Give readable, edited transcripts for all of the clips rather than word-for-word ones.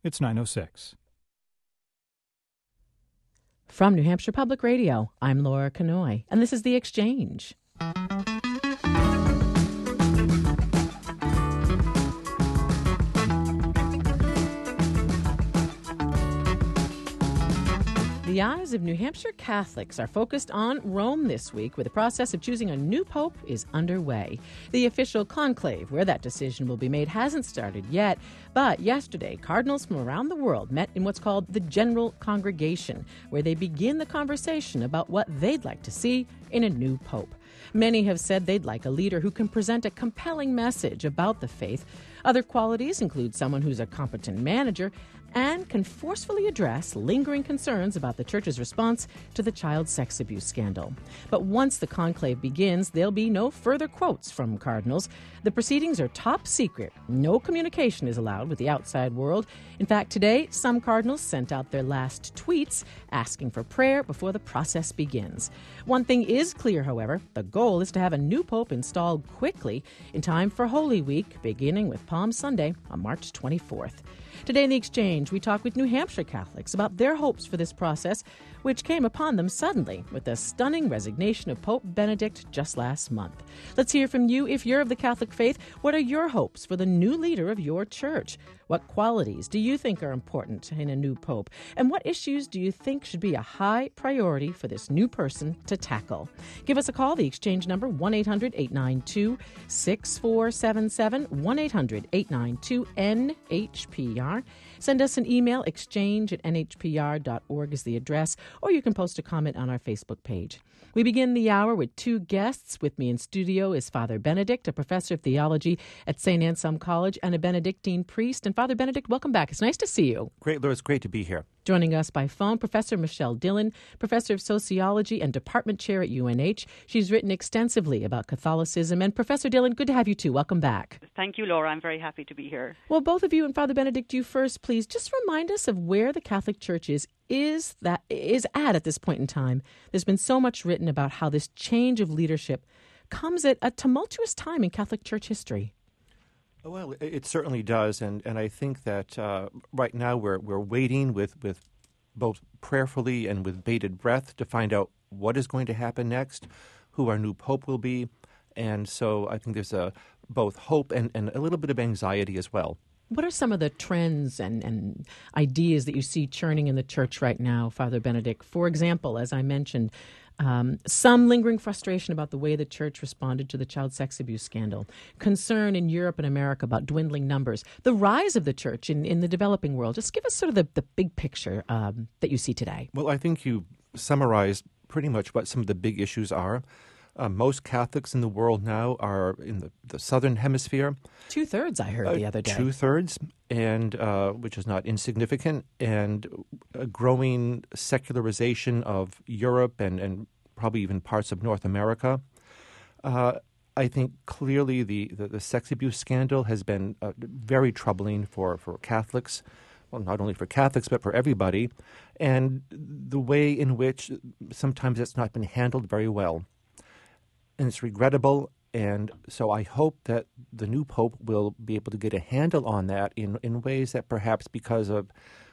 It's 9:06. From New Hampshire Public Radio, I'm Laura Kanoy, and this is The Exchange. The eyes of New Hampshire Catholics are focused on Rome this week, where the process of choosing a new pope is underway. The official conclave, where that decision will be made, hasn't started yet, but yesterday, cardinals from around the world met in what's called the General Congregation, where they begin the conversation about what they'd like to see in a new pope. Many have said they'd like a leader who can present a compelling message about the faith. Other qualities include someone who's a competent manager and can forcefully address lingering concerns about the Church's response to the child sex abuse scandal. But once the conclave begins, there'll be no further quotes from cardinals. The proceedings are top secret. No communication is allowed with the outside world. In fact, today, some cardinals sent out their last tweets asking for prayer before the process begins. One thing is clear, however. The goal is to have a new pope installed quickly in time for Holy Week, beginning with Palm Sunday on March 24th. Today in The Exchange, we talk with New Hampshire Catholics about their hopes for this process, which came upon them suddenly with the stunning resignation of Pope Benedict just last month. Let's hear from you. If you're of the Catholic faith, what are your hopes for the new leader of your church? What qualities do you think are important in a new pope? And what issues do you think should be a high priority for this new person to tackle? Give us a call. The Exchange number, 1-800-892-6477, 1-800-892-NHPR. Send us an email, exchange@nhpr.org is the address, or you can post a comment on our Facebook page. We begin the hour with two guests. With me in studio is Father Benedict, a professor of theology at St. Anselm College and a Benedictine priest. And Father Benedict, welcome back. It's nice to see you. Great, Laura. It's great to be here. Joining us by phone, Professor Michelle Dillon, professor of sociology and department chair at UNH. She's written extensively about Catholicism. And Professor Dillon, good to have you too. Welcome back. Thank you, Laura. I'm very happy to be here. Well, both of you and Father Benedict, you first, please, just remind us of where the Catholic Church is at this point in time. There's been so much written about how this change of leadership comes at a tumultuous time in Catholic Church history. Well, it certainly does, and I think that right now we're waiting with both prayerfully and with bated breath to find out what is going to happen next, who our new pope will be, and so I think there's both hope and a little bit of anxiety as well. What are some of the trends and ideas that you see churning in the church right now, Father Benedict? For example, as I mentioned, some lingering frustration about the way the church responded to the child sex abuse scandal, concern in Europe and America about dwindling numbers, the rise of the church in the developing world. Just give us sort of the big picture that you see today. Well, I think you summarized pretty much what some of the big issues are. Most Catholics in the world now are in the southern hemisphere. 2/3, I heard the other day. 2/3, and which is not insignificant, and a growing secularization of Europe and probably even parts of North America. I think clearly the sex abuse scandal has been very troubling for Catholics. Well, not only for Catholics, but for everybody. And the way in which sometimes it's not been handled very well. And it's regrettable, and so I hope that the new pope will be able to get a handle on that in ways that perhaps because of,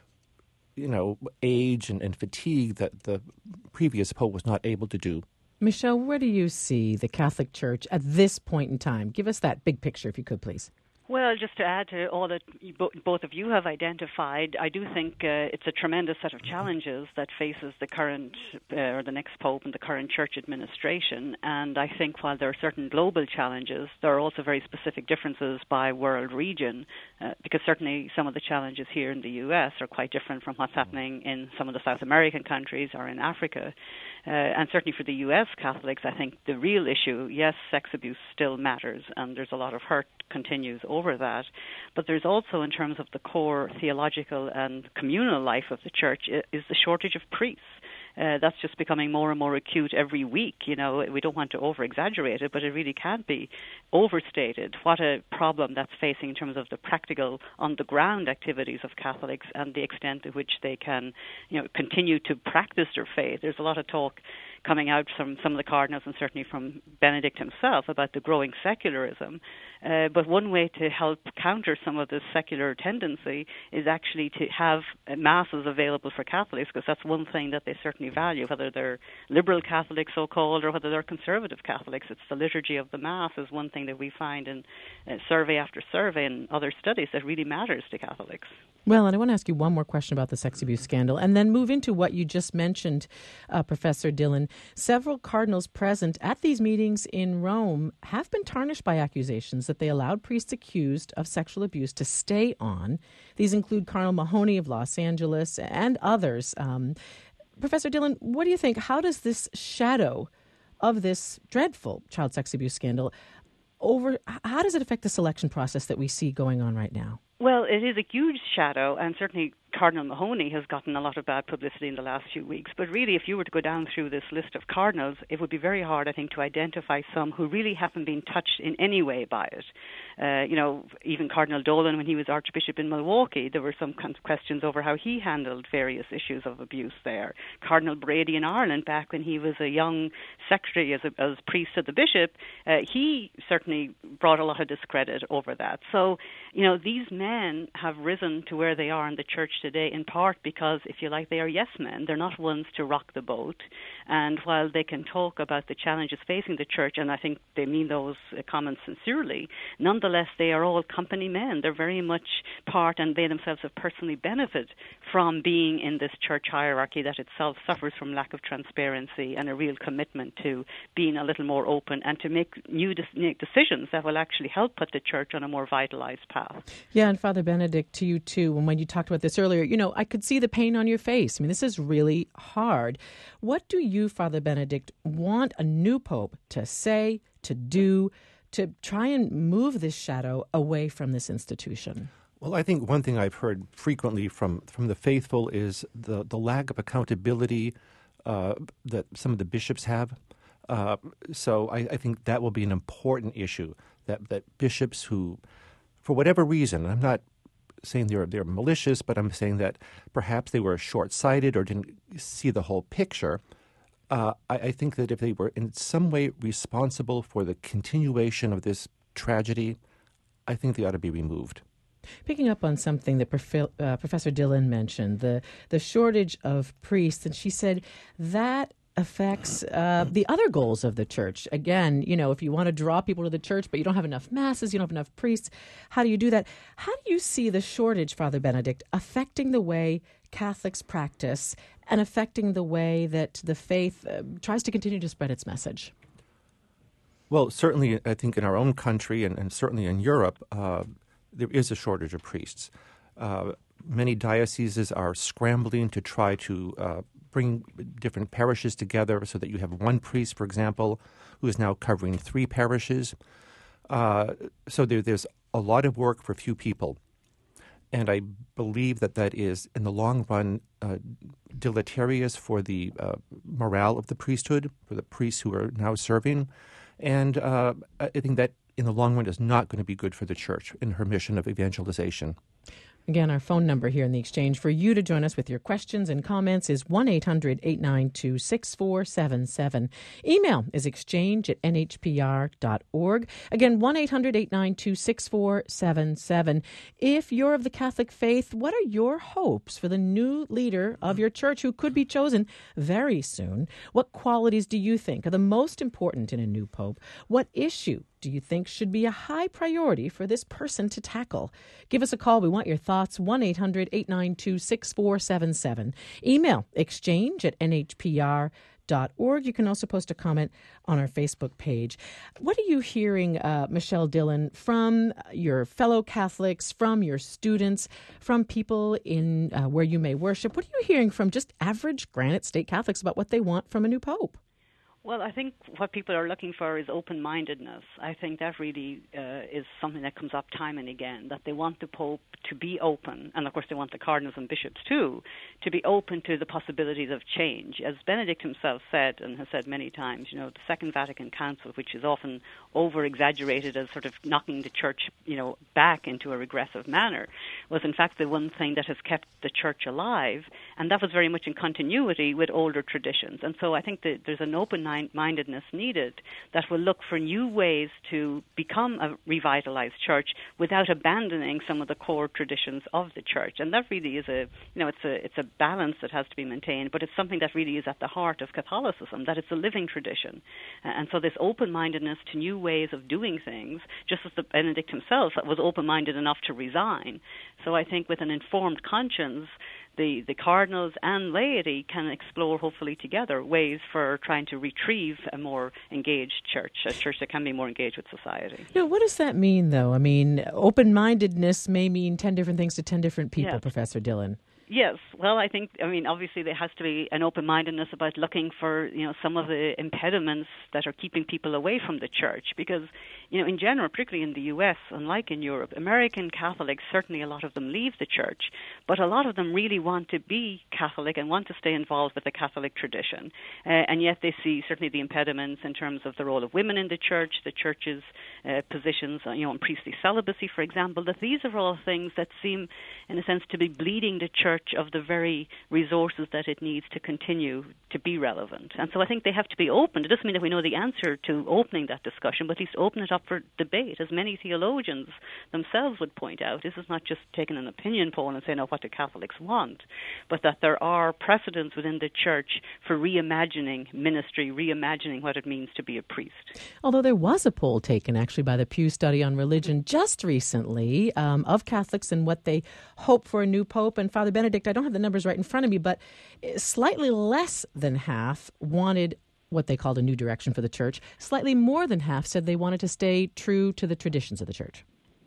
age and fatigue that the previous pope was not able to do. Michelle, where do you see the Catholic Church at this point in time? Give us that big picture, if you could, please. Well, just to add to all that both of you have identified, I do think it's a tremendous set of challenges that faces the current or the next pope and the current church administration. And I think while there are certain global challenges, there are also very specific differences by world region, because certainly some of the challenges here in the U.S. are quite different from what's happening in some of the South American countries or in Africa. And certainly for the U.S. Catholics, I think the real issue, yes, sex abuse still matters, and there's a lot of hurt continues over that. But there's also, in terms of the core theological and communal life of the church, is the shortage of priests. That's just becoming more and more acute every week. We don't want to over-exaggerate it, but it really can't be overstated what a problem that's facing in terms of the practical, on-the-ground activities of Catholics and the extent to which they can, continue to practice their faith. There's a lot of talk coming out from some of the cardinals and certainly from Benedict himself about the growing secularism. But one way to help counter some of this secular tendency is actually to have masses available for Catholics, because that's one thing that they certainly value, whether they're liberal Catholics, so-called, or whether they're conservative Catholics. It's the liturgy of the Mass is one thing that we find in survey after survey and other studies that really matters to Catholics. Well, and I want to ask you one more question about the sex abuse scandal and then move into what you just mentioned, Professor Dillon. Several cardinals present at these meetings in Rome have been tarnished by accusations that they allowed priests accused of sexual abuse to stay on. These include Cardinal Mahony of Los Angeles and others. Professor Dillon, what do you think? How does this shadow of this dreadful child sex abuse scandal how does it affect the selection process that we see going on right now? Well, it is a huge shadow, and certainly Cardinal Mahony has gotten a lot of bad publicity in the last few weeks. But really, if you were to go down through this list of cardinals, it would be very hard, I think, to identify some who really haven't been touched in any way by it. Even Cardinal Dolan, when he was Archbishop in Milwaukee, there were some questions over how he handled various issues of abuse there. Cardinal Brady in Ireland, back when he was a young secretary as priest of the bishop, he certainly brought a lot of discredit over that. So, these men have risen to where they are in the church today, in part because, if you like, they are yes men. They're not ones to rock the boat. And while they can talk about the challenges facing the church, and I think they mean those comments sincerely, nonetheless, they are all company men. They're very much part, and they themselves have personally benefited from being in this church hierarchy that itself suffers from lack of transparency and a real commitment to being a little more open and to make new decisions that will actually help put the church on a more vitalized path. Yeah, and Father Benedict, to you too, when you talked about this earlier, I could see the pain on your face. I mean, this is really hard. What do you, Father Benedict, want a new pope to say, to do, to try and move this shadow away from this institution? Well, I think one thing I've heard frequently from the faithful is the lack of accountability that some of the bishops have. So I think that will be an important issue, that bishops who, for whatever reason, I'm not saying they're malicious, but I'm saying that perhaps they were short-sighted or didn't see the whole picture. I think that if they were in some way responsible for the continuation of this tragedy, I think they ought to be removed. Picking up on something that Professor Dillon mentioned, the shortage of priests, and she said that affects the other goals of the church. Again, if you want to draw people to the church, but you don't have enough masses, you don't have enough priests, how do you do that? How do you see the shortage, Father Benedict, affecting the way Catholics practice and affecting the way that the faith tries to continue to spread its message? Well, certainly, I think in our own country and certainly in Europe, there is a shortage of priests. Many dioceses are scrambling to try to bring different parishes together so that you have one priest, for example, who is now covering 3 parishes. So there's a lot of work for few people. And I believe that is, in the long run, deleterious for the morale of the priesthood, for the priests who are now serving. And I think that, in the long run, is not going to be good for the church in her mission of evangelization. Again, our phone number here in the Exchange for you to join us with your questions and comments is 1-800-892-6477. Email is exchange@nhpr.org. Again, 1-800-892-6477. If you're of the Catholic faith, what are your hopes for the new leader of your church who could be chosen very soon? What qualities do you think are the most important in a new pope? What issue do you think should be a high priority for this person to tackle? Give us a call. We want your thoughts. 1-800-892-6477. Email exchange@nhpr.org. You can also post a comment on our Facebook page. What are you hearing, Michelle Dillon, from your fellow Catholics, from your students, from people in where you may worship? What are you hearing from just average Granite State Catholics about what they want from a new pope? Well, I think what people are looking for is open-mindedness. I think that really is something that comes up time and again, that they want the Pope to be open, and of course they want the cardinals and bishops too, to be open to the possibilities of change. As Benedict himself said, and has said many times, the Second Vatican Council, which is often over-exaggerated as sort of knocking the church, back into a regressive manner, was in fact the one thing that has kept the church alive, and that was very much in continuity with older traditions. And so I think that there's an openness open-mindedness needed that will look for new ways to become a revitalized church without abandoning some of the core traditions of the church. And that really is it's a balance that has to be maintained, but it's something that really is at the heart of Catholicism, that it's a living tradition. And so this open-mindedness to new ways of doing things, just as the Benedict himself was open-minded enough to resign. So I think with an informed conscience, the cardinals and laity can explore, hopefully together, ways for trying to retrieve a more engaged church, a church that can be more engaged with society. What does that mean, though? I mean, open-mindedness may mean 10 different things to 10 different people, yes. Professor Dillon. Yes. Well, obviously there has to be an open-mindedness about looking for, some of the impediments that are keeping people away from the church. Because, in general, particularly in the U.S., unlike in Europe, American Catholics, certainly a lot of them leave the church, but a lot of them really want to be Catholic and want to stay involved with the Catholic tradition. And yet they see certainly the impediments in terms of the role of women in the church's positions, on priestly celibacy, for example, that these are all things that seem, in a sense, to be bleeding the church of the very resources that it needs to continue to be relevant. And so I think they have to be open. It doesn't mean that we know the answer to opening that discussion, but at least open it up for debate, as many theologians themselves would point out. This is not just taking an opinion poll and saying, what do Catholics want, but that there are precedents within the church for reimagining ministry, reimagining what it means to be a priest. Although there was a poll taken actually by the Pew Study on Religion just recently of Catholics and what they hope for a new pope. And Father Benedict, I don't have the numbers right in front of me, but slightly less than half wanted what they called a new direction for the church. Slightly more than half said they wanted to stay true to the traditions of the church.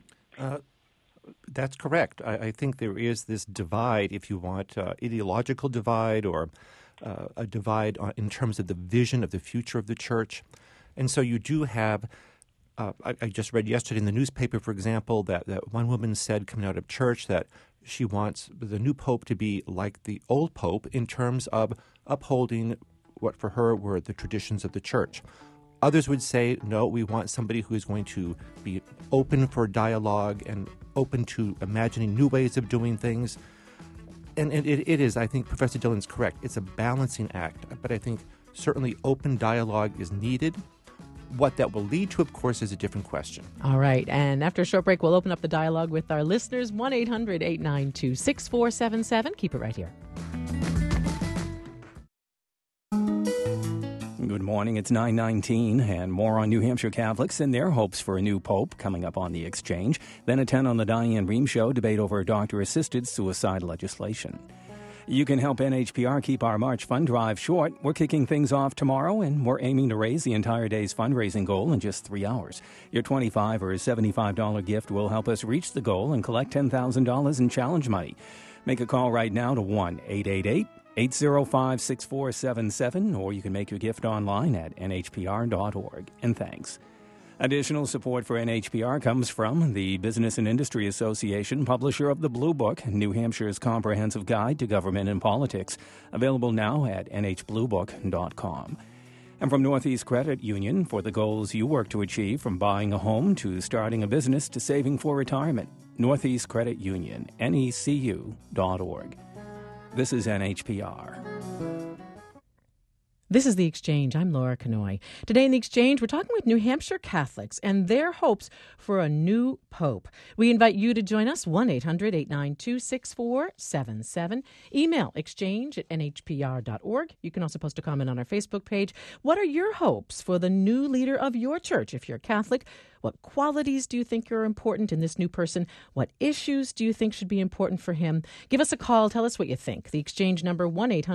That's correct. I think there is this divide, if you want, ideological divide or a divide in terms of the vision of the future of the church. And so you do have I just read yesterday in the newspaper, for example, that one woman said coming out of church that she wants the new pope to be like the old pope in terms of upholding what for her were the traditions of the church. Others would say, no, we want somebody who is going to be open for dialogue and open to imagining new ways of doing things. And it is, I think Professor Dillon's correct. It's a balancing act, but I think certainly open dialogue is needed. What that will lead to, of course, is a different question. All right. And after a short break, we'll open up the dialogue with our listeners. 1-800-892-6477. Keep it right here. Good morning. It's 9:19, and more on New Hampshire Catholics and their hopes for a new pope coming up on The Exchange. Then at 10 on the Diane Rehm Show, debate over doctor-assisted suicide legislation. You can help NHPR keep our March fund drive short. We're kicking things off tomorrow, and we're aiming to raise the entire day's fundraising goal in just 3 hours. Your $25 or $75 gift will help us reach the goal and collect $10,000 in challenge money. Make a call right now to 1-888-805-6477, or you can make your gift online at nhpr.org. And thanks. Additional support for NHPR comes from the Business and Industry Association, publisher of the Blue Book, New Hampshire's comprehensive guide to government and politics, available now at nhbluebook.com. And from Northeast Credit Union for the goals you work to achieve, from buying a home to starting a business to saving for retirement. Northeast Credit Union, necu.org. This is NHPR. This is The Exchange. I'm Laura Kanoy. Today in The Exchange, we're talking with New Hampshire Catholics and their hopes for a new pope. We invite you to join us, 1-800-892-6477. Email exchange@nhpr.org. You can also post a comment on our Facebook page. What are your hopes for the new leader of your church if you're Catholic? What qualities do you think are important in this new person? What issues do you think should be important for him? Give us a call. Tell us what you think. The Exchange number,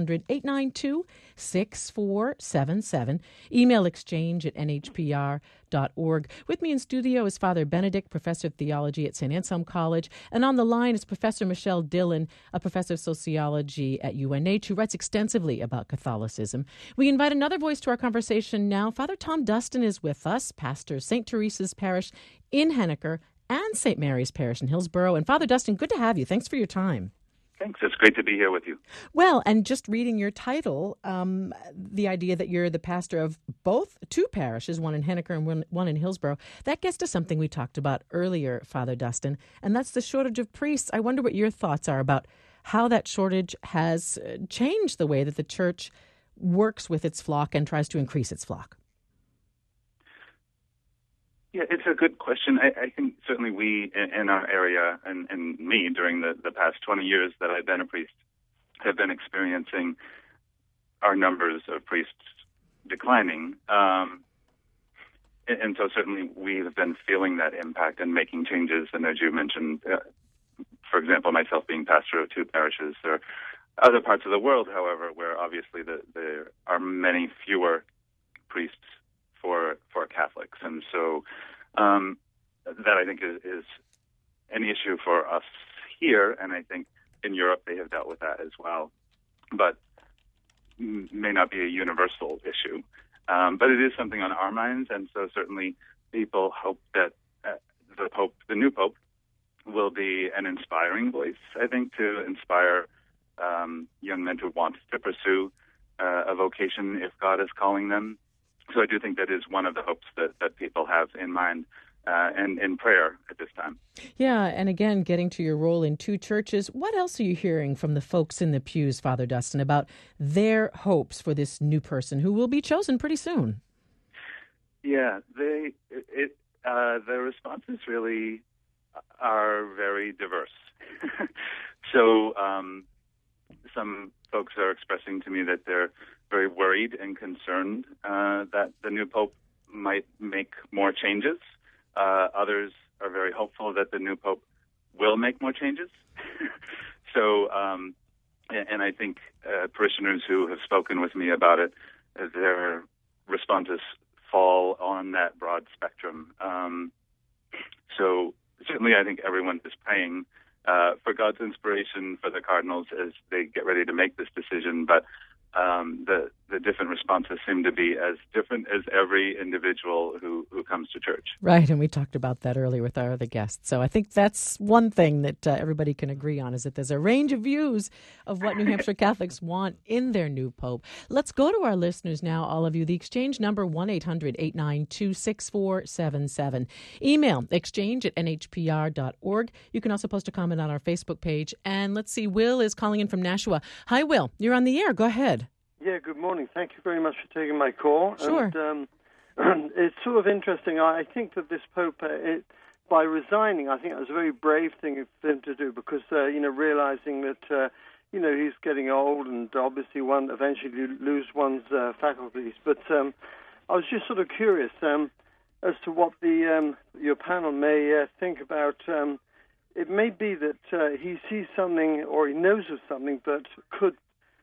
1-800-892-6477. Email exchange@nhpr.org. With me in studio is Father Benedict, professor of theology at St. Anselm College. And on the line is Professor Michelle Dillon, a professor of sociology at UNH, who writes extensively about Catholicism. We invite another voice to our conversation now. Father Tom Dustin is with us, pastor of St. Teresa's Parish in Henniker and St. Mary's Parish in Hillsborough. And Father Dustin, good to have you. Thanks for your time. Thanks. It's great to be here with you. Well, and just reading your title, the idea that you're the pastor of two parishes, one in Henniker and one in Hillsborough, that gets to something we talked about earlier, Father Dustin, and that's the shortage of priests. I wonder what your thoughts are about how that shortage has changed the way that the church works with its flock and tries to increase its flock? Yeah, it's a good question. I think certainly we in our area and me during the past 20 years that I've been a priest have been experiencing our numbers of priests declining. And so certainly we have been feeling that impact and making changes. And as you mentioned, for example, myself being pastor of 2 parishes, there are other parts of the world, however, where obviously there are many fewer priests for Catholics. And so that I think is an issue for us here, and I think in Europe they have dealt with that as well, but may not be a universal issue. But it is something on our minds, and so certainly people hope that the new Pope, will be an inspiring voice, I think, to inspire young men who want to pursue a vocation if God is calling them. So I do think that is one of the hopes that people have in mind and in prayer at this time. Yeah, and again, getting to your role in 2 churches, what else are you hearing from the folks in the pews, Father Dustin, about their hopes for this new person who will be chosen pretty soon? Yeah, the responses really are very diverse. So some folks are expressing to me that they're very worried and concerned that the new Pope might make more changes. Others are very hopeful that the new Pope will make more changes. So, and I think parishioners who have spoken with me about it, their responses fall on that broad spectrum. So certainly I think everyone is praying for God's inspiration for the cardinals as they get ready to make this decision, but the different responses seem to be as different as every individual who comes to church. Right, and we talked about that earlier with our other guests. So I think that's one thing that everybody can agree on, is that there's a range of views of what New Hampshire Catholics want in their new Pope. Let's go to our listeners now, all of you. The exchange number, 1-800-892-6477. Email exchange@nhpr.org. You can also post a comment on our Facebook page. And let's see, Will is calling in from Nashua. Hi, Will. You're on the air. Go ahead. Yeah, good morning. Thank you very much for taking my call. Sure. And, it's sort of interesting. I think that this Pope, by resigning, I think it was a very brave thing for him to do because, realizing that, he's getting old and obviously one eventually lose one's faculties. But I was just sort of curious as to what your panel may think about. It may be that he sees something or he knows of something that could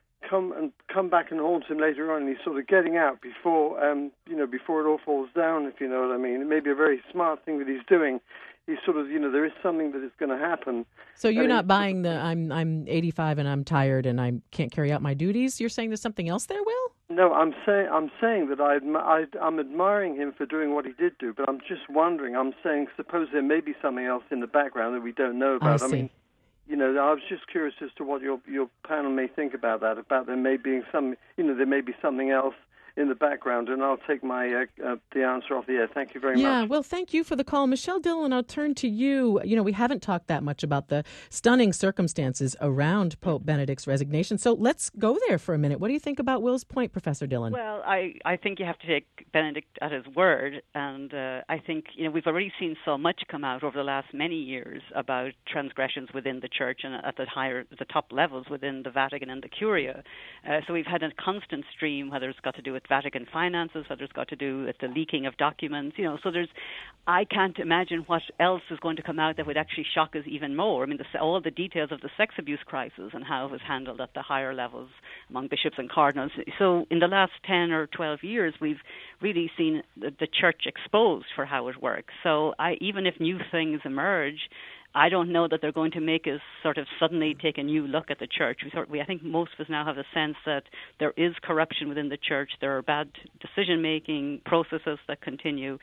come back and haunt him later on, and he's sort of getting out before before it all falls down, if you know what I mean. It may be a very smart thing that he's doing. He's sort of, there is something that is going to happen. So you're not buying the I'm 85 and I'm tired and I can't carry out my duties? You're saying there's something else there, Will? No, I'm saying that I'm admiring him for doing what he did do, but I'm just wondering. I'm saying, suppose there may be something else in the background that we don't know about. I see. I was just curious as to what your panel may think about that. About there may be there may be something else in the background, and I'll take my the answer off the air. Thank you very much. Yeah, well, thank you for the call. Michelle Dillon, I'll turn to you. We haven't talked that much about the stunning circumstances around Pope Benedict's resignation, so let's go there for a minute. What do you think about Will's point, Professor Dillon? Well, I think you have to take Benedict at his word, and I think we've already seen so much come out over the last many years about transgressions within the Church and at the top levels within the Vatican and the Curia. So we've had a constant stream, whether it's got to do with Vatican finances, whether it's got to do with the leaking of documents, so I can't imagine what else is going to come out that would actually shock us even more. I mean, all the details of the sex abuse crisis and how it was handled at the higher levels among bishops and cardinals. So in the last 10 or 12 years, we've really seen the Church exposed for how it works. So even if new things emerge, I don't know that they're going to make us sort of suddenly take a new look at the Church. I think most of us now have a sense that there is corruption within the Church. There are bad decision-making processes that continue.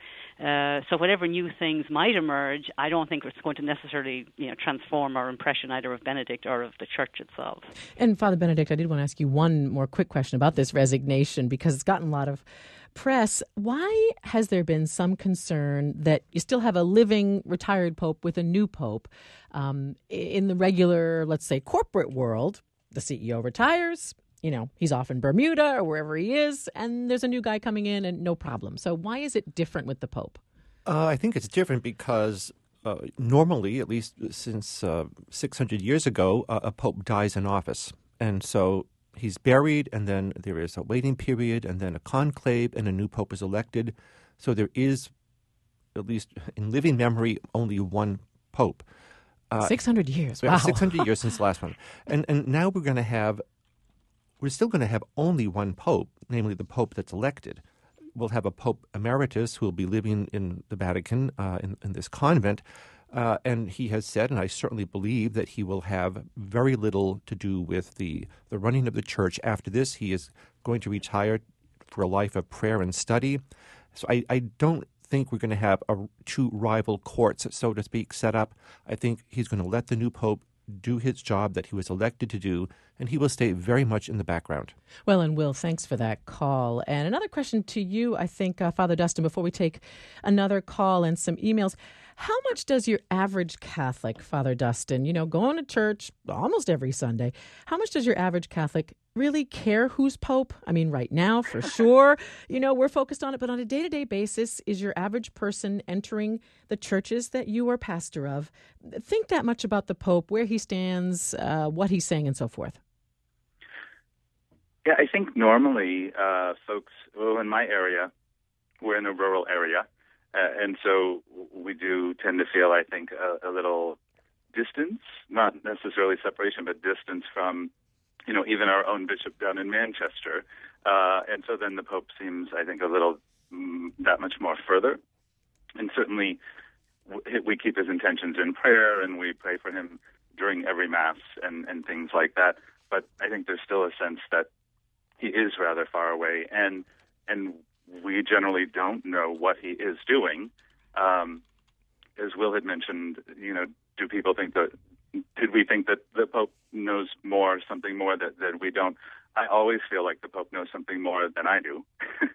So whatever new things might emerge, I don't think it's going to necessarily transform our impression either of Benedict or of the Church itself. And Father Benedict, I did want to ask you one more quick question about this resignation, because it's gotten a lot of press. Why has there been some concern that you still have a living retired Pope with a new Pope? In the regular, let's say, corporate world, the CEO retires, he's off in Bermuda or wherever he is, and there's a new guy coming in and no problem. So why is it different with the Pope? I think it's different because normally, at least since 600 years ago, a pope dies in office. And so he's buried, and then there is a waiting period, and then a conclave, and a new pope is elected. So there is, at least in living memory, only one pope. 600 years, wow. 600 years since the last one. And now we're still going to have only one pope, namely the pope that's elected. We'll have a Pope Emeritus who will be living in the Vatican, in this convent, and he has said, and I certainly believe, that he will have very little to do with the running of the church. After this, he is going to retire for a life of prayer and study. So I don't think we're going to have two rival courts, so to speak, set up. I think he's going to let the new Pope do his job that he was elected to do, and he will stay very much in the background. Well, and Will, thanks for that call. And another question to you, I think, Father Dustin, before we take another call and some emails. How much does your average Catholic, Father Dustin, going to church almost every Sunday, how much does your average Catholic really care who's Pope? I mean, right now, for sure, we're focused on it, but on a day-to-day basis, is your average person entering the churches that you are pastor of think that much about the Pope, where he stands, what he's saying, and so forth? Yeah, I think normally folks, in my area, we're in a rural area, and so we do tend to feel, I think, a little distance, not necessarily separation, but distance from, even our own bishop down in Manchester. And so then the Pope seems, I think, a little that much more further. And certainly we keep his intentions in prayer, and we pray for him during every Mass and things like that. But I think there's still a sense that he is rather far away, and we generally don't know what he is doing. As Will had mentioned, do people think did we think that the Pope knows something more that we don't? I always feel like the Pope knows something more than I do,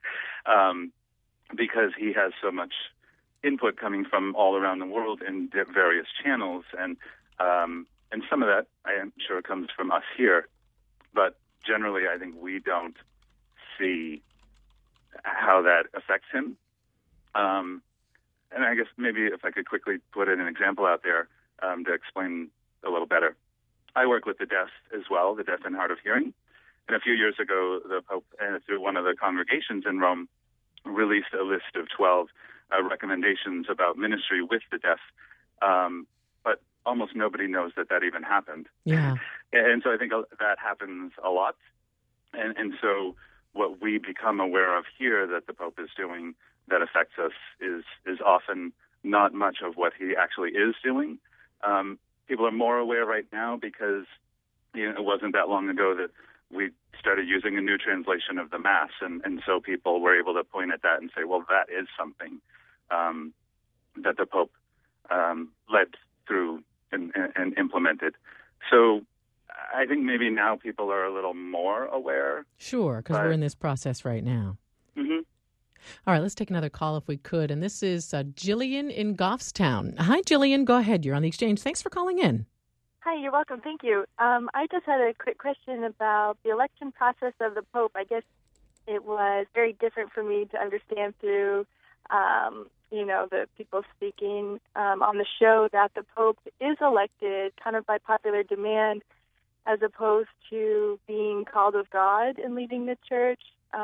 because he has so much input coming from all around the world in various channels, and some of that I am sure comes from us here, but generally I think we don't see how that affects him. And I guess maybe if I could quickly put an example out there to explain a little better. I work with the deaf as well, the deaf and hard of hearing. And a few years ago, the Pope, through one of the congregations in Rome, released a list of 12 recommendations about ministry with the deaf. But almost nobody knows that even happened. Yeah. And so I think that happens a lot. And so what we become aware of here that the Pope is doing that affects us is often not much of what he actually is doing. People are more aware right now because it wasn't that long ago that we started using a new translation of the Mass, and so people were able to point at that and say, well, that is something that the Pope led through and implemented. So I think maybe now people are a little more aware. Sure, because we're in this process right now. Mm-hmm. All right, let's take another call if we could. And this is Jillian in Goffstown. Hi, Jillian. Go ahead. You're on the exchange. Thanks for calling in. Hi, you're welcome. Thank you. I just had a quick question about the election process of the Pope. I guess it was very different for me to understand through, the people speaking on the show that the Pope is elected kind of by popular demand as opposed to being called of God and leading the church,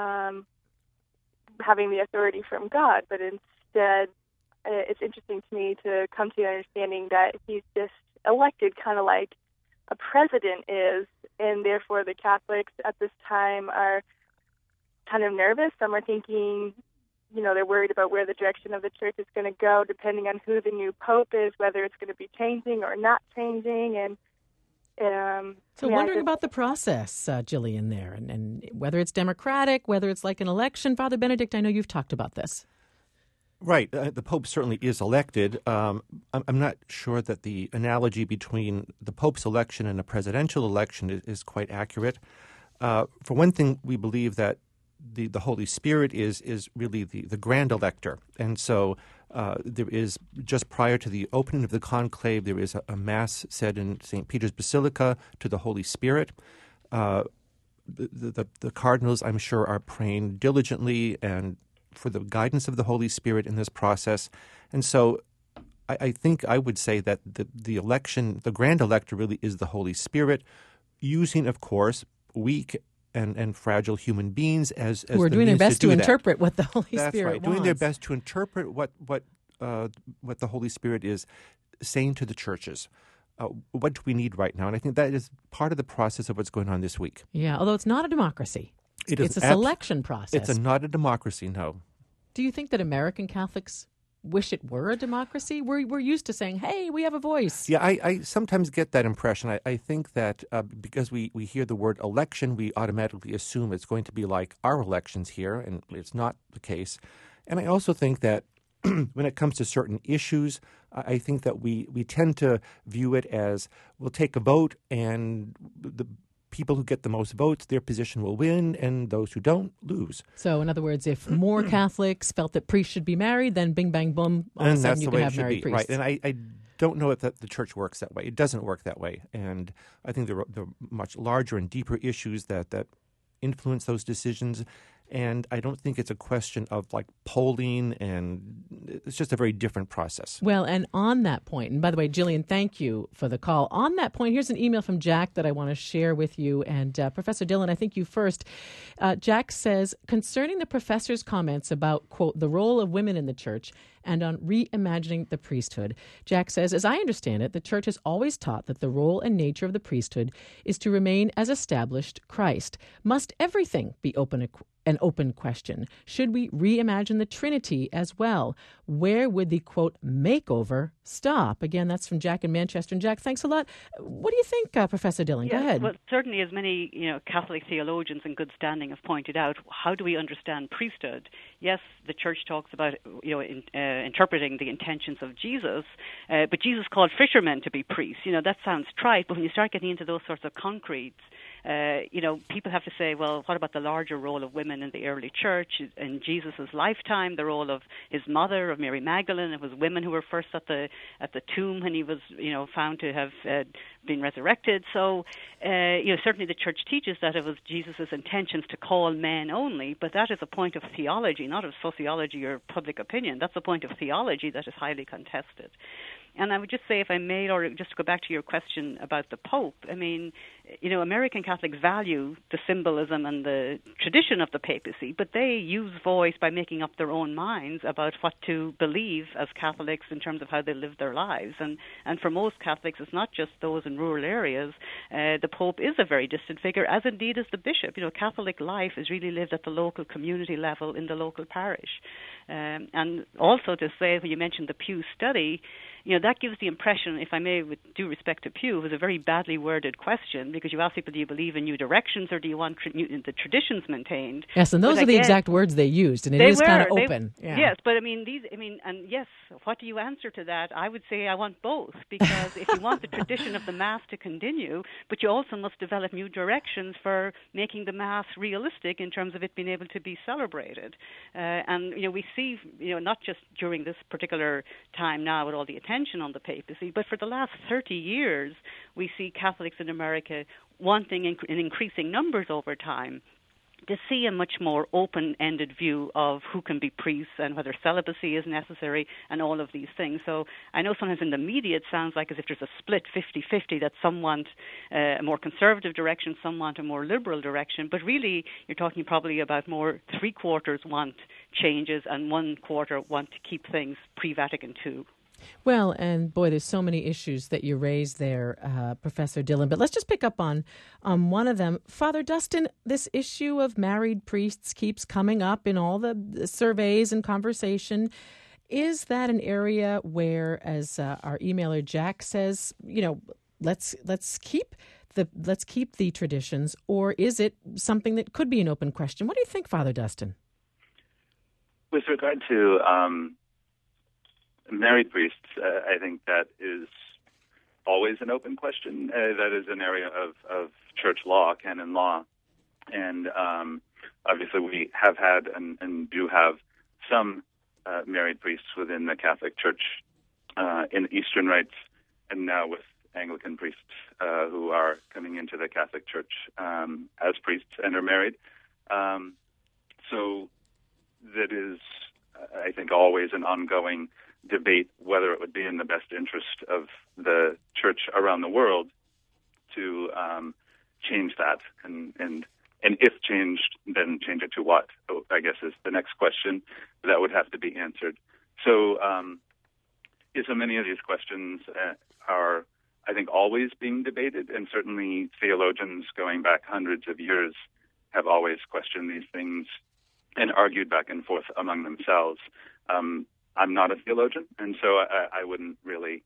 having the authority from God. But instead, it's interesting to me to come to the understanding that he's just elected kind of like a president is, and therefore the Catholics at this time are kind of nervous. Some are thinking, they're worried about where the direction of the church is going to go, depending on who the new Pope is, whether it's going to be changing or not changing. And so wondering about the process, Jillian, there, and whether it's democratic, whether it's like an election. Father Benedict, I know you've talked about this. Right. The Pope certainly is elected. I'm not sure that the analogy between the Pope's election and a presidential election is quite accurate. For one thing, we believe that the Holy Spirit is really the grand elector. And so there is, just prior to the opening of the conclave, there is a Mass said in St. Peter's Basilica to the Holy Spirit. the cardinals, I'm sure, are praying diligently and for the guidance of the Holy Spirit in this process. And so I think I would say that the election, the grand elector really is the Holy Spirit, using, of course, weak and fragile human beings as who are doing their best to interpret what the Holy That's Spirit right, wants. doing their best to interpret what the Holy Spirit is saying to the churches. What do we need right now? And I think that is part of the process of what's going on this week. Yeah, although it's not a democracy. It's a selection process. It's not a democracy, no. Do you think that American Catholics wish it were a democracy? We're used to saying, hey, we have a voice. Yeah, I sometimes get that impression. I think that because we hear the word election, we automatically assume it's going to be like our elections here, and it's not the case. And I also think that when it comes to certain issues, I think that we tend to view it as we'll take a vote, and the people who get the most votes, their position will win, and those who don't lose. So, in other words, if more Catholics felt that priests should be married, then bing, bang, boom, all of a sudden you can have married priests. Right, and I don't know if the church works that way. It doesn't work that way. And I think there are much larger and deeper issues that influence those decisions. And I don't think it's a question of like polling, and it's just a very different process. Well, and on that point, and by the way, Jillian, thank you for the call. On that point, here's an email from Jack that I want to share with you. And Professor Dillon, I think you first. Jack says, concerning the professor's comments about, quote, the role of women in the church and on reimagining the priesthood, Jack says, as I understand it, the church has always taught that the role and nature of the priesthood is to remain as established Christ. Must everything be an open question? Should we reimagine the Trinity as well? Where would the, quote, makeover stop? Again, that's from Jack in Manchester. And Jack, thanks a lot. What do you think, Professor Dillon? Go ahead. Well, certainly, as many Catholic theologians in good standing have pointed out, how do we understand priesthood? Yes, the Church talks about interpreting the intentions of Jesus, but Jesus called fishermen to be priests. That sounds trite, but when you start getting into those sorts of concretes, people have to say, well, what about the larger role of women in the early church in Jesus' lifetime, the role of his mother, of Mary Magdalene? It was women who were first at the tomb when he was, found to have been resurrected. So, certainly the church teaches that it was Jesus' intentions to call men only, but that is a point of theology, not of sociology or public opinion. That's a point of theology that is highly contested. And I would just say, if I may, or just to go back to your question about the Pope, American Catholics value the symbolism and the tradition of the papacy, but they use voice by making up their own minds about what to believe as Catholics in terms of how they live their lives. And for most Catholics, it's not just those in rural areas. The Pope is a very distant figure, as indeed is the bishop. Catholic life is really lived at the local community level in the local parish. And also to say, when you mentioned the Pew study, that gives the impression, if I may, with due respect to Pew, it was a very badly worded question, because you ask people, do you believe in new directions or do you want the traditions maintained? Yes, and those are the exact words they used, and it is kind of open. Yes, but and yes, what do you answer to that? I would say I want both, because if you want the tradition of the Mass to continue, but you also must develop new directions for making the Mass realistic in terms of it being able to be celebrated. And we see, not just during this particular time now with all the attention on the papacy, but for the last 30 years, we see Catholics in America wanting in increasing numbers over time to see a much more open-ended view of who can be priests and whether celibacy is necessary and all of these things. So I know sometimes in the media it sounds like as if there's a split 50-50, that some want a more conservative direction, some want a more liberal direction, but really you're talking probably about more 3/4 want changes and 1/4 want to keep things pre-Vatican II. Well, and boy, there's so many issues that you raised there, Professor Dillon. But let's just pick up on one of them. Father Dustin, this issue of married priests keeps coming up in all the surveys and conversation. Is that an area where, as our emailer Jack says, let's keep the traditions, or is it something that could be an open question? What do you think, Father Dustin? With regard to married priests, I think that is always an open question. That is an area of church law, canon law. And obviously we have had and do have some married priests within the Catholic Church in Eastern rites, and now with Anglican priests who are coming into the Catholic Church as priests and are married. So that is, I think, always an ongoing debate whether it would be in the best interest of the Church around the world to change that, and if changed, then change it to what, I guess, is the next question that would have to be answered. So, so many of these questions are, I think, always being debated, and certainly theologians going back hundreds of years have always questioned these things and argued back and forth among themselves. I'm not a theologian, and so I wouldn't really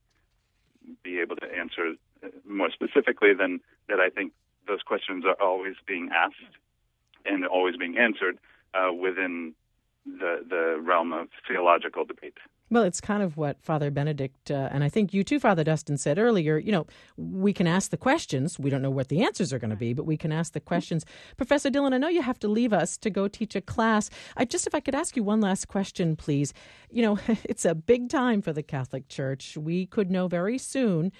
be able to answer more specifically than that. I think those questions are always being asked and always being answered within the realm of theological debate. Well, it's kind of what Father Benedict, and I think you too, Father Dustin, said earlier, we can ask the questions. We don't know what the answers are going to be, but we can ask the questions. Professor Dillon, I know you have to leave us to go teach a class. If I could ask you one last question, please. It's a big time for the Catholic Church. We could know very soon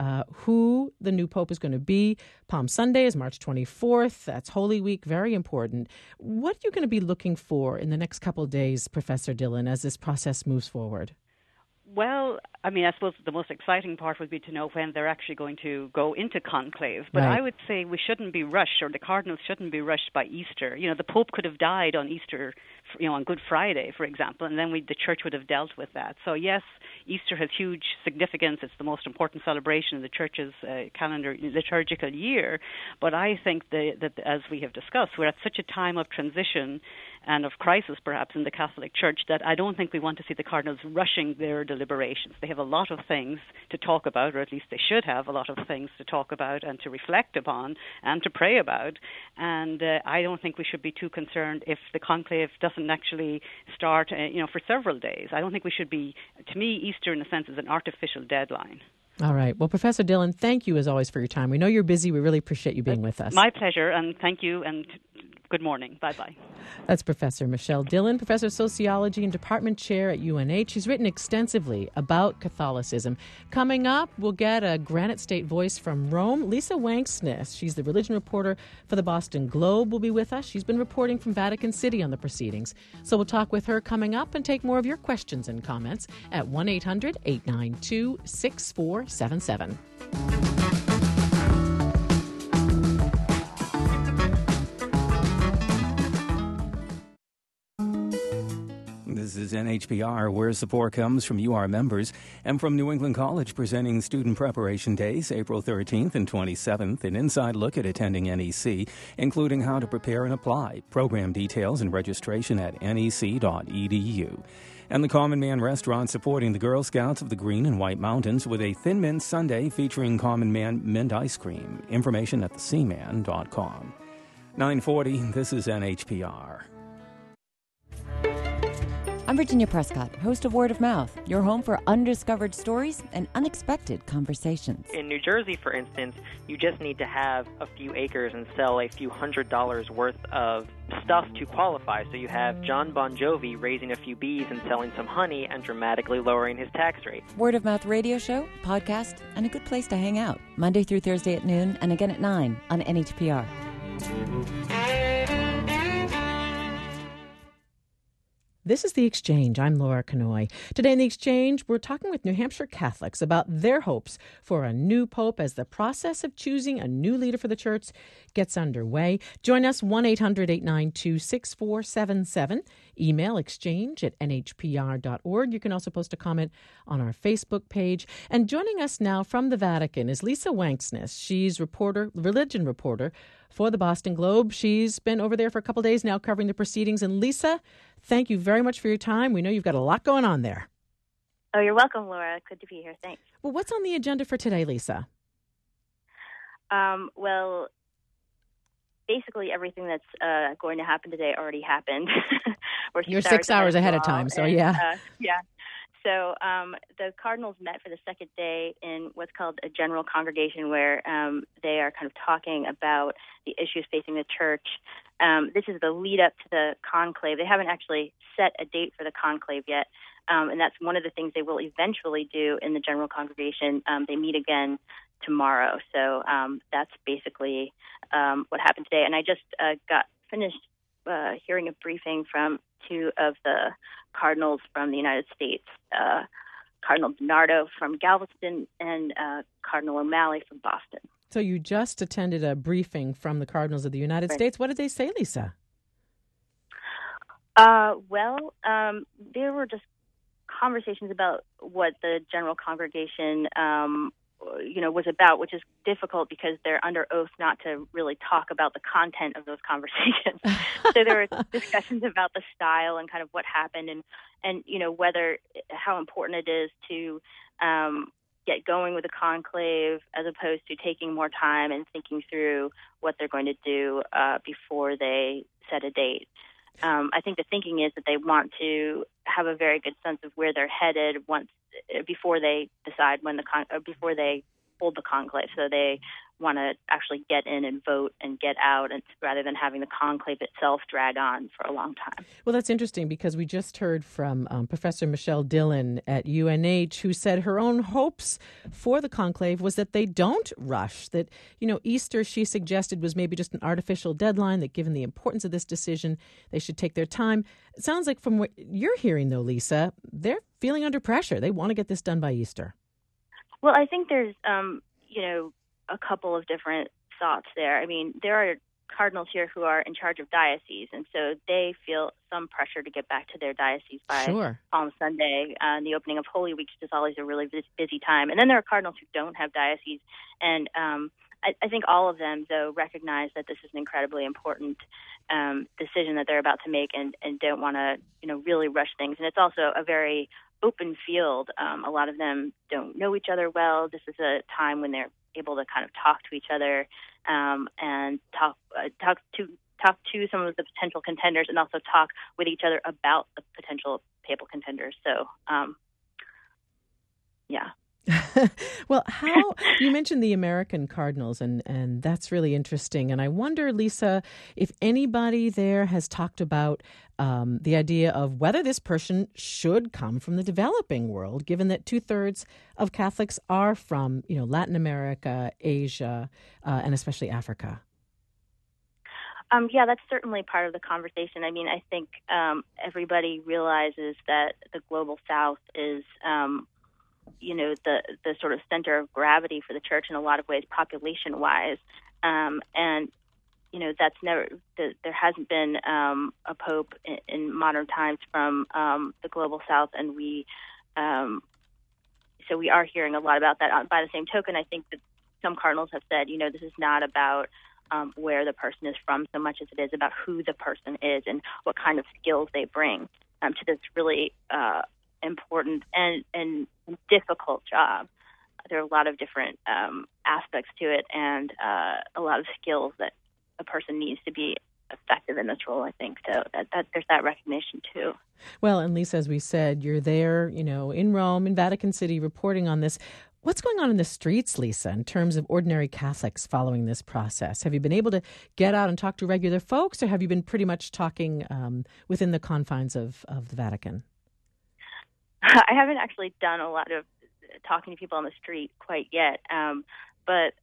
who the new Pope is going to be. Palm Sunday is March 24th. That's Holy Week, very important. What are you going to be looking for in the next couple of days, Professor Dillon, as this process moves forward? Well, I suppose the most exciting part would be to know when they're actually going to go into conclave. But right. I would say we shouldn't be rushed, or the cardinals shouldn't be rushed by Easter. The Pope could have died on Easter, on Good Friday, for example, and then the Church would have dealt with that. So yes, Easter has huge significance. It's the most important celebration in the Church's calendar liturgical year. But I think that, as we have discussed, we're at such a time of transition and of crisis, perhaps, in the Catholic Church, that I don't think we want to see the cardinals rushing their deliberations. They have a lot of things to talk about, or at least they should have a lot of things to talk about and to reflect upon and to pray about. And I don't think we should be too concerned if the conclave doesn't actually start, for several days. I don't think we should be, to me, Easter, in a sense, is an artificial deadline. All right. Well, Professor Dillon, thank you as always for your time. We know you're busy. We really appreciate you being with us. My pleasure, and thank you, and good morning. Bye-bye. That's Professor Michelle Dillon, Professor of Sociology and Department Chair at UNH. She's written extensively about Catholicism. Coming up, we'll get a Granite State voice from Rome. Lisa Wangsness, she's the religion reporter for the Boston Globe, will be with us. She's been reporting from Vatican City on the proceedings. So we'll talk with her coming up and take more of your questions and comments at 1-800-892-6477. This is NHPR, where support comes from you, our members, and from New England College, presenting Student Preparation Days, April 13th and 27th, an inside look at attending NEC, including how to prepare and apply, program details and registration at nec.edu. And the Common Man Restaurant supporting the Girl Scouts of the Green and White Mountains with a Thin Mint Sundae featuring Common Man mint ice cream. Information at theseaman.com. 9:40, this is NHPR. I'm Virginia Prescott, host of Word of Mouth, your home for undiscovered stories and unexpected conversations. In New Jersey, for instance, you just need to have a few acres and sell a few $100s worth of stuff to qualify. So you have John Bon Jovi raising a few bees and selling some honey and dramatically lowering his tax rate. Word of Mouth radio show, podcast, and a good place to hang out. Monday through Thursday at noon and again at 9 on NHPR. This is The Exchange. I'm Laura Kanoy. Today in The Exchange, we're talking with New Hampshire Catholics about their hopes for a new pope as the process of choosing a new leader for the church gets underway. Join us, 1-800-892-6477. Email exchange@nhpr.org. You can also post a comment on our Facebook page. And joining us now from the Vatican is Lisa Wangsness. She's religion reporter for the Boston Globe. She's been over there for a couple of days now covering the proceedings. And Lisa, thank you very much for your time. We know you've got a lot going on there. Oh, you're welcome, Laura. Good to be here. Thanks. Well, what's on the agenda for today, Lisa? Well, basically everything that's going to happen today already happened. You're 6 hours ahead of time, so yeah. Yeah. So the cardinals met for the second day in what's called a general congregation, where they are kind of talking about the issues facing the church. This is the lead up to the conclave. They haven't actually set a date for the conclave yet, and that's one of the things they will eventually do in the general congregation. They meet again tomorrow. So that's basically what happened today. And I just got finished hearing a briefing from two of the cardinals from the United States, Cardinal Bernardo from Galveston and Cardinal O'Malley from Boston. So you just attended a briefing from the Cardinals of the United States. What did they say, Lisa? There were just conversations about what the General Congregation, was about, which is difficult because they're under oath not to really talk about the content of those conversations. So there were discussions about the style and kind of what happened and how important it is to get going with the conclave as opposed to taking more time and thinking through what they're going to do before they set a date. I think the thinking is that they want to have a very good sense of where they're headed before they decide before they hold the conclave. So they want to actually get in and vote and get out, and rather than having the conclave itself drag on for a long time. Well, that's interesting because we just heard from Professor Michelle Dillon at UNH, who said her own hopes for the conclave was that they don't rush, that, Easter, she suggested, was maybe just an artificial deadline, that given the importance of this decision, they should take their time. It sounds like from what you're hearing, though, Lisa, they're feeling under pressure. They want to get this done by Easter. Well, I think there's, a couple of different thoughts there. I mean, there are cardinals here who are in charge of dioceses, and so they feel some pressure to get back to their diocese by Palm Sunday, the opening of Holy Week, which is always a really busy time. And then there are cardinals who don't have dioceses, and I think all of them, though, recognize that this is an incredibly important decision that they're about to make, and don't want to, really rush things. And it's also a very open field. A lot of them don't know each other well. This is a time when they're able to kind of talk to each other and talk to some of the potential contenders, and also talk with each other about the potential papal contenders. So, yeah. Well, you mentioned the American Cardinals, and that's really interesting. And I wonder, Lisa, if anybody there has talked about the idea of whether this person should come from the developing world, given that 2/3 of Catholics are from, Latin America, Asia, and especially Africa. Yeah, that's certainly part of the conversation. I mean, I think everybody realizes that the global South is the sort of center of gravity for the church in a lot of ways, population-wise. That's there hasn't been a pope in modern times from the global South, and so we are hearing a lot about that. By the same token, I think that some cardinals have said, this is not about where the person is from so much as it is about who the person is and what kind of skills they bring to this really important and difficult job. There are a lot of different aspects to it, and a lot of skills that a person needs to be effective in this role, I think. So that there's that recognition too. Well, and Lisa, as we said, you're there, in Rome, in Vatican City, reporting on this. What's going on in the streets, Lisa, in terms of ordinary Catholics following this process? Have you been able to get out and talk to regular folks, or have you been pretty much talking within the confines of the Vatican? I haven't actually done a lot of talking to people on the street quite yet, but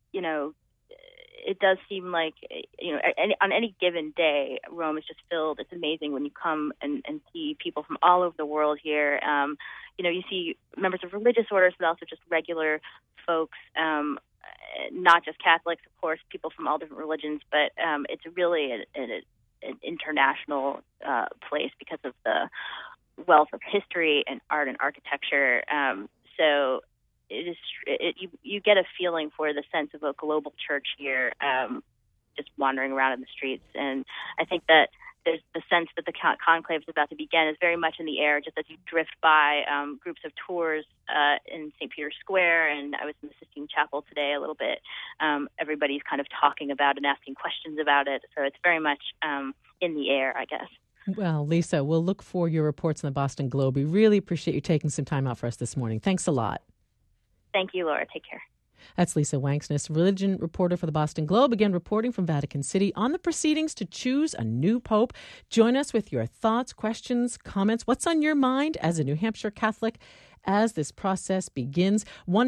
it does seem like on any given day, Rome is just filled. It's amazing when you come and see people from all over the world here. You see members of religious orders, but also just regular folks, not just Catholics, of course, people from all different religions. But it's really an international place because of the wealth of history and art and architecture. So you get a feeling for the sense of a global church here, just wandering around in the streets. And I think that there's the sense that the conclave is about to begin is very much in the air, just as you drift by groups of tours in St. Peter's Square. And I was in the Sistine Chapel today a little bit. Everybody's kind of talking about it and asking questions about it. So it's very much in the air, I guess. Well, Lisa, we'll look for your reports in the Boston Globe. We really appreciate you taking some time out for us this morning. Thanks a lot. Thank you, Laura. Take care. That's Lisa Wanksness, religion reporter for the Boston Globe, again reporting from Vatican City on the proceedings to choose a new pope. Join us with your thoughts, questions, comments. What's on your mind as a New Hampshire Catholic as this process begins?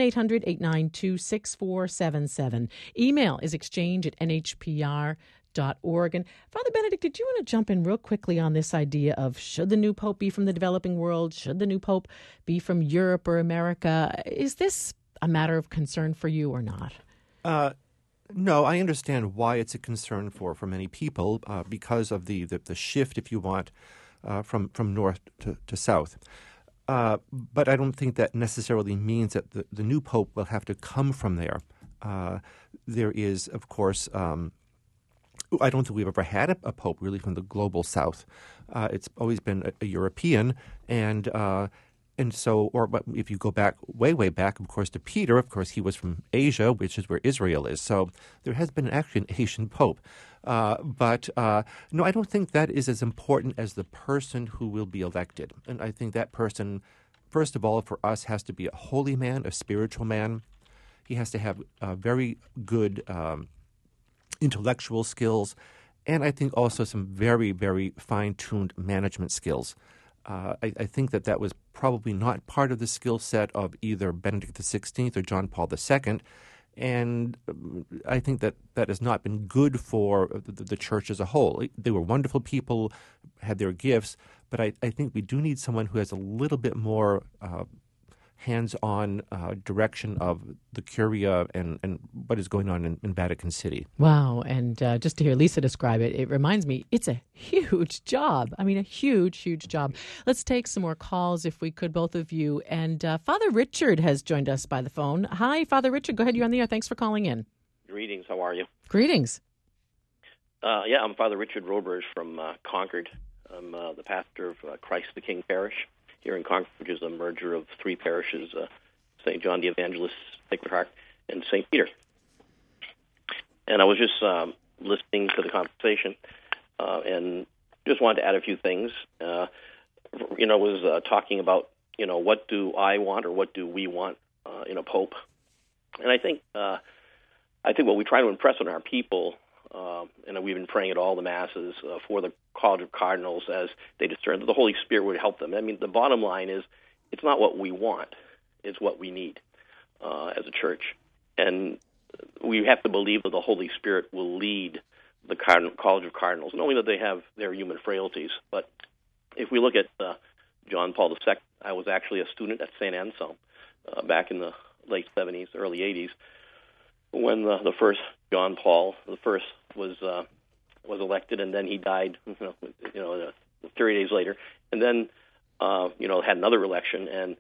1-800-892-6477. Email is exchange@nhpr.org. And Father Benedict, did you want to jump in real quickly on this idea of should the new pope be from the developing world? Should the new pope be from Europe or America? Is this a matter of concern for you or not? No, I understand why it's a concern for many people because of the shift, if you want, from north to south. But I don't think that necessarily means that the new pope will have to come from there. There is, of course, I don't think we've ever had a pope really from the global south. It's always been a European, and so, but if you go back, way back, of course, to Peter, of course, he was from Asia, which is where Israel is. So there has been actually an Asian pope. But no, I don't think that is as important as the person who will be elected. And I think that person, first of all, for us, has to be a holy man, a spiritual man. He has to have very good intellectual skills, and I think also some very, very fine-tuned management skills. I think that was probably not part of the skill set of either Benedict XVI or John Paul II, and I think that has not been good for the church as a whole. They were wonderful people, had their gifts, but I think we do need someone who has a little bit more hands-on direction of the Curia and what is going on in Vatican City. Wow. And just to hear Lisa describe it, it reminds me it's a huge job. I mean, a huge, huge job. Let's take some more calls if we could, both of you. And Father Richard has joined us by the phone. Hi, Father Richard. Go ahead. You're on the air. Thanks for calling in. Greetings. How are you? Greetings. I'm Father Richard Roberge from Concord. I'm the pastor of Christ the King Parish here in Concord, which is a merger of three parishes, St. John the Evangelist, Sacred Heart, and St. Peter. And I was just listening to the conversation and just wanted to add a few things. Was talking about, what do I want or what do we want in a pope? And I think what we try to impress on our people, and we've been praying at all the masses for the College of Cardinals as they discern that the Holy Spirit would help them. I mean, the bottom line is it's not what we want, it's what we need as a church. And we have to believe that the Holy Spirit will lead the College of Cardinals, knowing that they have their human frailties. But if we look at John Paul II, I was actually a student at St. Anselm back in the late 70s, early 80s, when the first John Paul I was elected, and then he died, 30 days later, and then had another election, and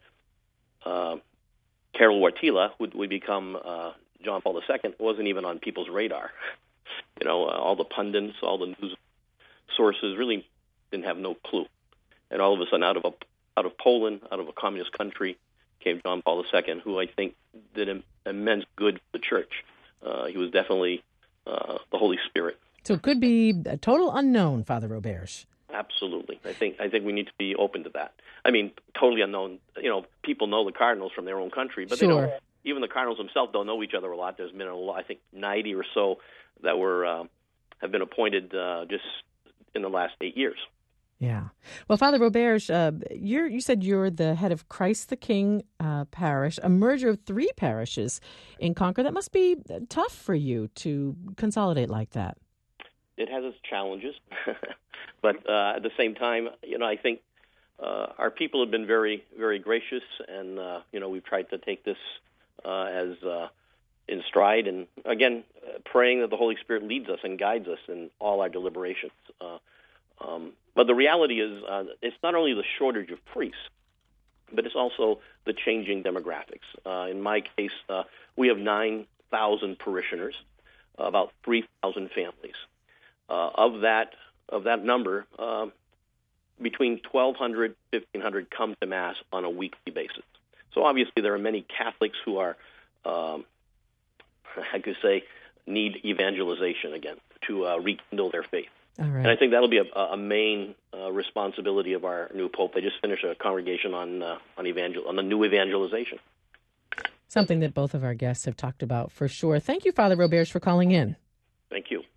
Karol Wojtyla would become John Paul II. Wasn't even on people's radar. All the pundits, all the news sources really didn't have no clue, and all of a sudden, out of Poland, out of a communist country, came John Paul II, who I think did immense good for the church. He was definitely the Holy Spirit. So it could be a total unknown, Father Roberge. Absolutely. I think we need to be open to that. I mean, totally unknown. People know the Cardinals from their own country, but They don't. Even the Cardinals themselves don't know each other a lot. There's been I think 90 or so that have been appointed just in the last 8 years. Yeah. Well, Father Roberge, you said you're the head of Christ the King Parish, a merger of three parishes in Concord. That must be tough for you to consolidate like that. It has its challenges, but at the same time, I think our people have been very, very gracious, and we've tried to take this as in stride, and again, praying that the Holy Spirit leads us and guides us in all our deliberations. But the reality is, it's not only the shortage of priests, but it's also the changing demographics. In my case, we have 9,000 parishioners, about 3,000 families. Of that number, between 1,200 and 1,500 come to Mass on a weekly basis. So obviously there are many Catholics who are, need evangelization again to rekindle their faith. All right. And I think that'll be a main responsibility of our new pope. They just finished a congregation on the new evangelization. Something that both of our guests have talked about for sure. Thank you, Father Roberge, for calling in. Thank you.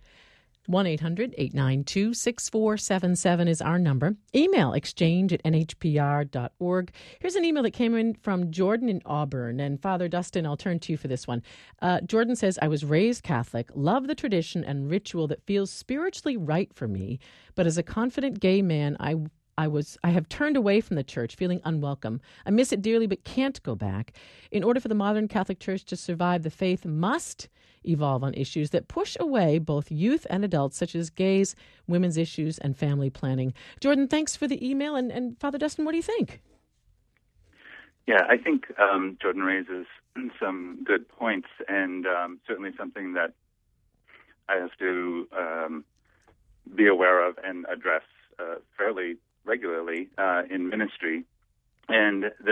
1-800-892-6477 is our number. Email exchange@nhpr.org. Here's an email that came in from Jordan in Auburn. And Father Dustin, I'll turn to you for this one. Jordan says, I was raised Catholic, love the tradition and ritual that feels spiritually right for me. But as a confident gay man, I have turned away from the church, feeling unwelcome. I miss it dearly, but can't go back. In order for the modern Catholic Church to survive, the faith must evolve on issues that push away both youth and adults, such as gays, women's issues, and family planning. Jordan, thanks for the email. And Father Dustin, what do you think? Yeah, I think Jordan raises some good points, and certainly something that I have to be aware of and address fairly regularly in ministry. And I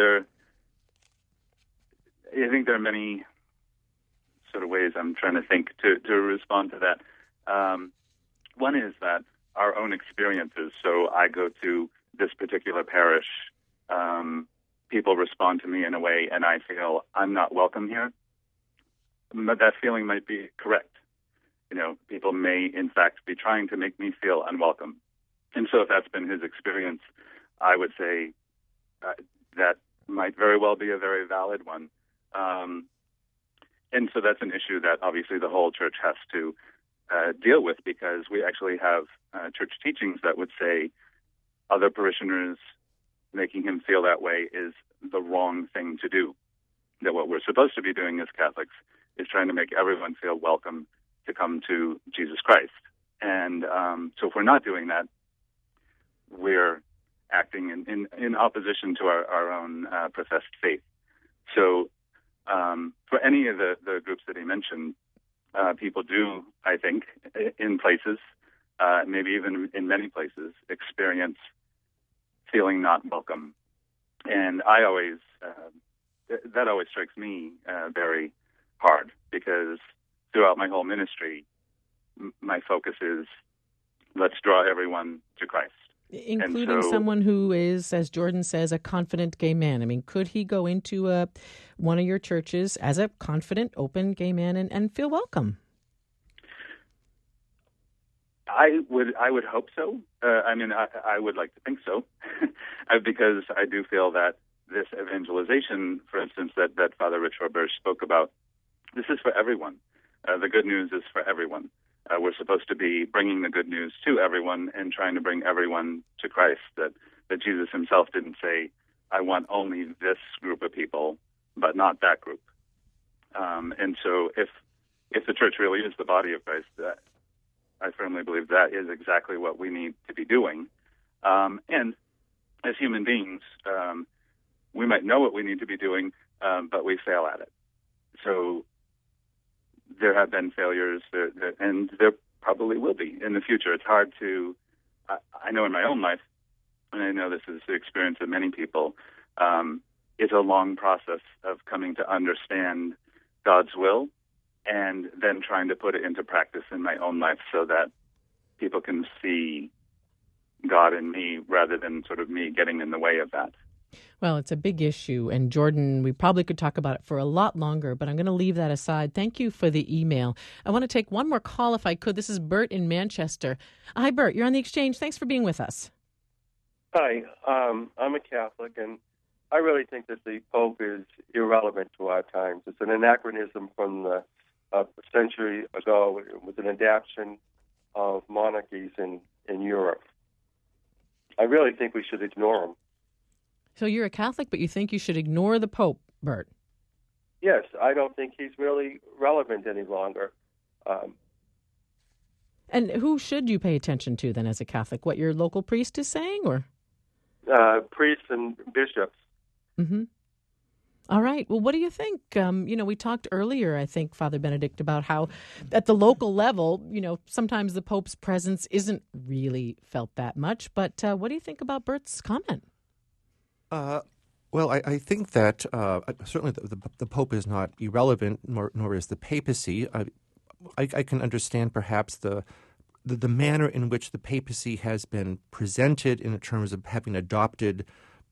think there are many sort of ways I'm trying to think to respond to that. One is that our own experiences. So I go to this particular parish, people respond to me in a way, and I feel I'm not welcome here. But that feeling might be correct. People may, in fact, be trying to make me feel unwelcome. And so if that's been his experience, I would say that might very well be a very valid one. And so that's an issue that obviously the whole church has to deal with, because we actually have church teachings that would say other parishioners making him feel that way is the wrong thing to do. That what we're supposed to be doing as Catholics is trying to make everyone feel welcome to come to Jesus Christ. And so if we're not doing that, we're acting in opposition to our own professed faith. So for any of the groups that he mentioned, people do, I think, in places, maybe even in many places, experience feeling not welcome. And I always, that always strikes me very hard, because throughout my whole ministry, my focus is let's draw everyone to Christ. Including someone who is, as Jordan says, a confident gay man. I mean, could he go into one of your churches as a confident, open gay man and feel welcome? I would hope so. I would like to think so, because I do feel that this evangelization, for instance, that Father Rich Roberge spoke about, this is for everyone. The good news is for everyone. We're supposed to be bringing the good news to everyone and trying to bring everyone to Christ, that Jesus himself didn't say, I want only this group of people, but not that group. And so if the church really is the body of Christ, I firmly believe that is exactly what we need to be doing. And as human beings, we might know what we need to be doing, but we fail at it. So there have been failures, and there probably will be in the future. It's hard to, I know in my own life, and I know this is the experience of many people, it's a long process of coming to understand God's will and then trying to put it into practice in my own life so that people can see God in me rather than sort of me getting in the way of that. Well, it's a big issue, and Jordan, we probably could talk about it for a lot longer, but I'm going to leave that aside. Thank you for the email. I want to take one more call if I could. This is Bert in Manchester. Hi, Bert. You're on the Exchange. Thanks for being with us. Hi. I'm a Catholic, and I really think that the Pope is irrelevant to our times. It's an anachronism from a century ago. It was an adaptation of monarchies in Europe. I really think we should ignore him. So you're a Catholic, but you think you should ignore the Pope, Bert? Yes, I don't think he's really relevant any longer. And who should you pay attention to then as a Catholic? What your local priest is saying, or? Priests and bishops. Mm-hmm. All right. Well, what do you think? We talked earlier, I think, Father Benedict, about how at the local level, sometimes the Pope's presence isn't really felt that much. But what do you think about Bert's comment? Well, I think that certainly the Pope is not irrelevant, nor is the papacy. I can understand perhaps the manner in which the papacy has been presented in terms of having adopted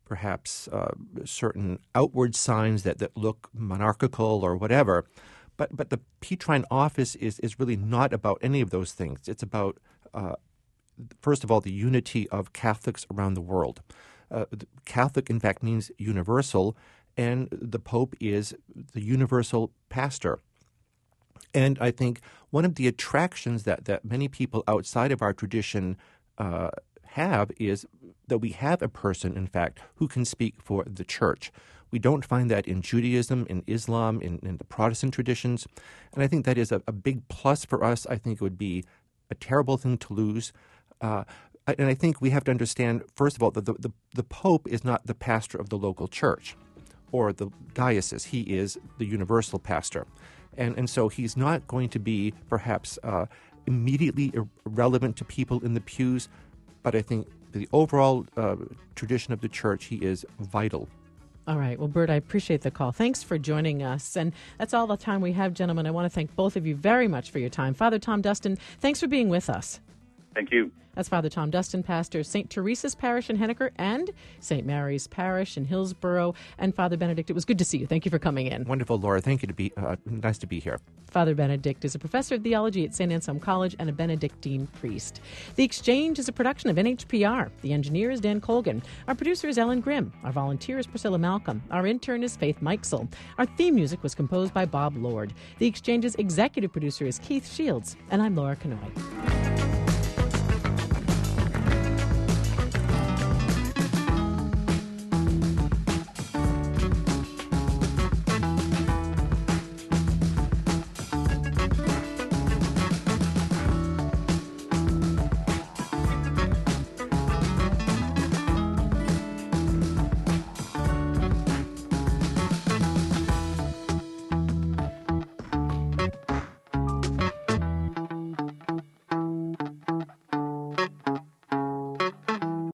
perhaps certain outward signs that look monarchical or whatever. But the Petrine office is really not about any of those things. It's about, first of all, the unity of Catholics around the world. Catholic, in fact, means universal, and the Pope is the universal pastor. And I think one of the attractions that many people outside of our tradition have is that we have a person, in fact, who can speak for the Church. We don't find that in Judaism, in Islam, in the Protestant traditions. And I think that is a big plus for us. I think it would be a terrible thing to lose. And I think we have to understand, first of all, that the Pope is not the pastor of the local church or the diocese. He is the universal pastor. And so he's not going to be perhaps immediately irrelevant to people in the pews, but I think the overall tradition of the church, he is vital. All right. Well, Bert, I appreciate the call. Thanks for joining us. And that's all the time we have, gentlemen. I want to thank both of you very much for your time. Father Tom Dustin, thanks for being with us. Thank you. That's Father Tom Dustin, pastor of St. Teresa's Parish in Henniker and St. Mary's Parish in Hillsborough. And Father Benedict, it was good to see you. Thank you for coming in. Wonderful, Laura. Thank you. Nice to be here. Father Benedict is a professor of theology at St. Anselm College and a Benedictine priest. The Exchange is a production of NHPR. The engineer is Dan Colgan. Our producer is Ellen Grimm. Our volunteer is Priscilla Malcolm. Our intern is Faith Mikesell. Our theme music was composed by Bob Lord. The Exchange's executive producer is Keith Shields. And I'm Laura Kanoy.